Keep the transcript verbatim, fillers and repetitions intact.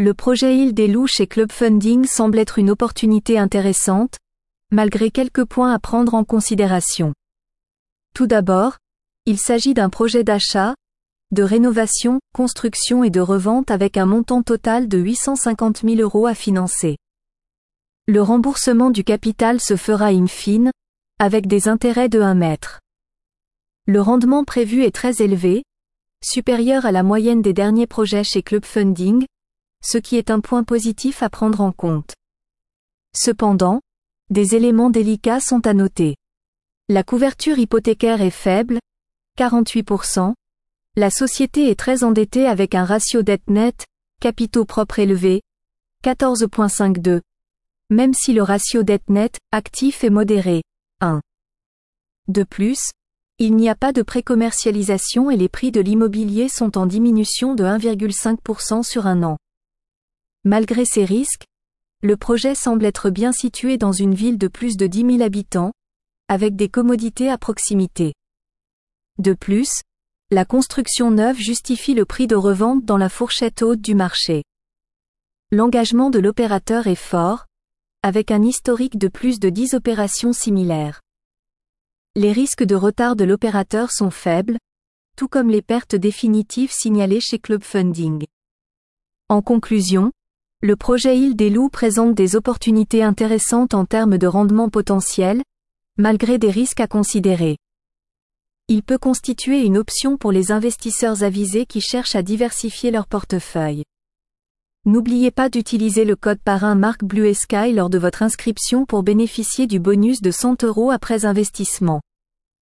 Le projet Île des Loups chez Club Funding semble être une opportunité intéressante, malgré quelques points à prendre en considération. Tout d'abord, il s'agit d'un projet d'achat, de rénovation, construction et de revente avec un montant total de huit cent cinquante mille euros à financer. Le remboursement du capital se fera in fine, avec des intérêts de un mètre. Le rendement prévu est très élevé, supérieur à la moyenne des derniers projets chez Club Funding, ce qui est un point positif à prendre en compte. Cependant, des éléments délicats sont à noter. La couverture hypothécaire est faible, quarante-huit pour cent, la société est très endettée avec un ratio dette nette, capitaux propres élevé, quatorze virgule cinquante-deux, même si le ratio dette nette, actif est modéré, un. De plus, il n'y a pas de précommercialisation et les prix de l'immobilier sont en diminution de un virgule cinq pour cent sur un an. Malgré ces risques, le projet semble être bien situé dans une ville de plus de dix mille habitants, avec des commodités à proximité. De plus, la construction neuve justifie le prix de revente dans la fourchette haute du marché. L'engagement de l'opérateur est fort, avec un historique de plus de dix opérations similaires. Les risques de retard de l'opérateur sont faibles, tout comme les pertes définitives signalées chez Club Funding. En conclusion, le projet Île des Loups présente des opportunités intéressantes en termes de rendement potentiel, malgré des risques à considérer. Il peut constituer une option pour les investisseurs avisés qui cherchent à diversifier leur portefeuille. N'oubliez pas d'utiliser le code parrain marque Blue Sky lors de votre inscription pour bénéficier du bonus de cent euros après investissement.